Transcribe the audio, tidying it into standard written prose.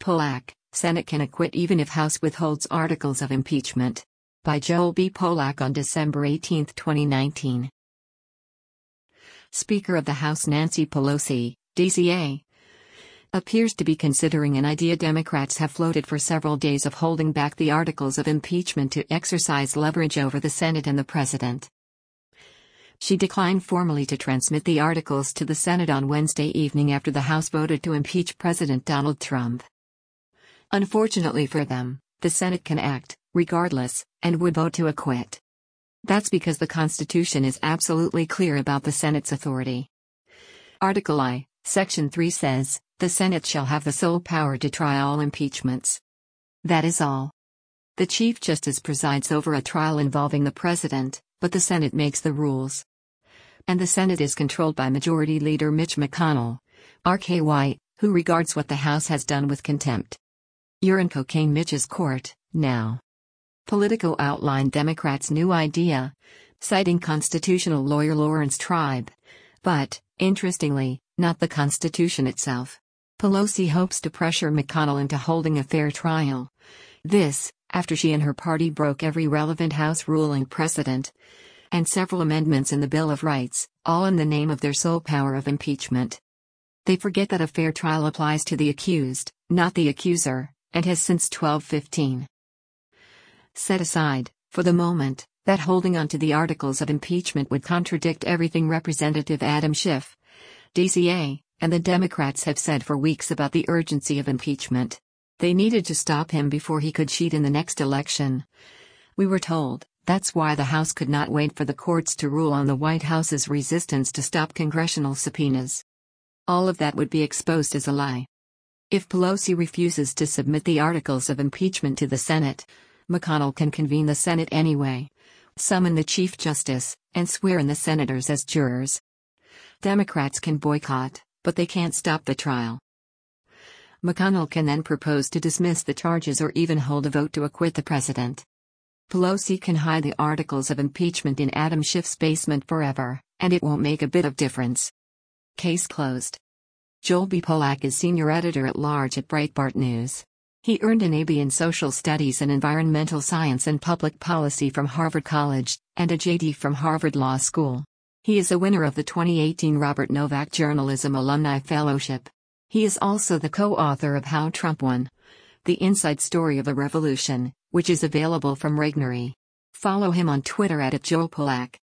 Polak, Senate can acquit even if House withholds articles of impeachment. By Joel B. Polak on December 18, 2019. Speaker of the House Nancy Pelosi, DCA, appears to be considering an idea Democrats have floated for several days of holding back the articles of impeachment to exercise leverage over the Senate and the President. She declined formally to transmit the articles to the Senate on Wednesday evening after the House voted to impeach President Donald Trump. Unfortunately for them, the Senate can act, regardless, and would vote to acquit. That's because the Constitution is absolutely clear about the Senate's authority. Article I, Section 3 says, "The Senate shall have the sole power to try all impeachments." That is all. The Chief Justice presides over a trial involving the President, but the Senate makes the rules. And the Senate is controlled by Majority Leader Mitch McConnell, RKY, who regards what the House has done with contempt. You're in Cocaine Mitch's court, now. Politico outlined Democrats' new idea, citing constitutional lawyer Lawrence Tribe. But, interestingly, not the Constitution itself. Pelosi hopes to pressure McConnell into holding a fair trial. This, after she and her party broke every relevant House ruling precedent, and several amendments in the Bill of Rights, all in the name of their sole power of impeachment. They forget that a fair trial applies to the accused, not the accuser, and has since 1215. Set aside, for the moment, that holding onto the articles of impeachment would contradict everything Representative Adam Schiff, DCA, and the Democrats have said for weeks about the urgency of impeachment. They needed to stop him before he could cheat in the next election. We were told, that's why the House could not wait for the courts to rule on the White House's resistance to stop congressional subpoenas. All of that would be exposed as a lie. If Pelosi refuses to submit the articles of impeachment to the Senate, McConnell can convene the Senate anyway, summon the Chief Justice, and swear in the senators as jurors. Democrats can boycott, but they can't stop the trial. McConnell can then propose to dismiss the charges or even hold a vote to acquit the president. Pelosi can hide the articles of impeachment in Adam Schiff's basement forever, and it won't make a bit of difference. Case closed. Joel B. Polak is senior editor-at-large at Breitbart News. He earned an AB in Social Studies and Environmental Science and Public Policy from Harvard College, and a JD from Harvard Law School. He is a winner of the 2018 Robert Novak Journalism Alumni Fellowship. He is also the co-author of How Trump Won: The Inside Story of a Revolution, which is available from Regnery. Follow him on Twitter @JoelPolak.